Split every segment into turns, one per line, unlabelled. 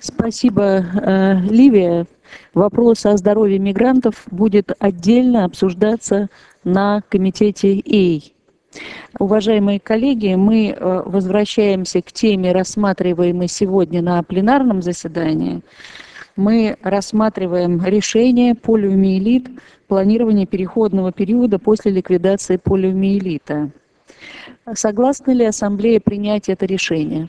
Спасибо, Ливия. Вопрос о здоровье мигрантов будет отдельно обсуждаться на комитете ЭЙ. Уважаемые коллеги, мы возвращаемся к теме, рассматриваемой сегодня на пленарном заседании. Мы рассматриваем решение полиомиелит, планирование переходного периода после ликвидации полиомиелита. Согласна ли Ассамблея принять это решение?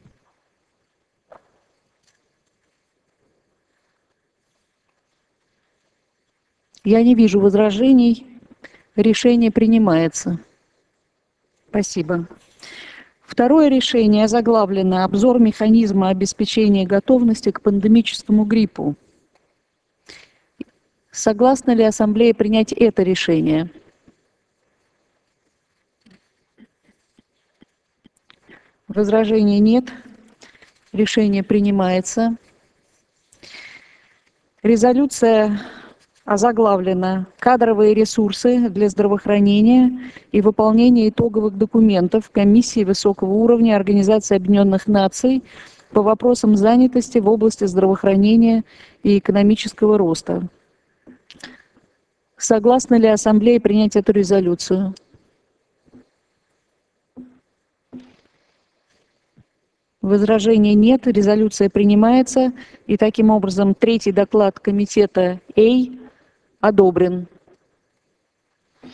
Я не вижу возражений. Решение принимается. Спасибо. Второе решение озаглавлено «Обзор механизма обеспечения готовности к пандемическому гриппу». Согласна ли Ассамблея принять это решение? Возражений нет. Решение принимается. Резолюция озаглавлена «Кадровые ресурсы для здравоохранения и выполнение итоговых документов Комиссии высокого уровня Организации Объединенных Наций по вопросам занятости в области здравоохранения и экономического роста». Согласна ли Ассамблея принять эту резолюцию? Возражений нет, резолюция принимается, и таким образом третий доклад комитета ЭЙ одобрен.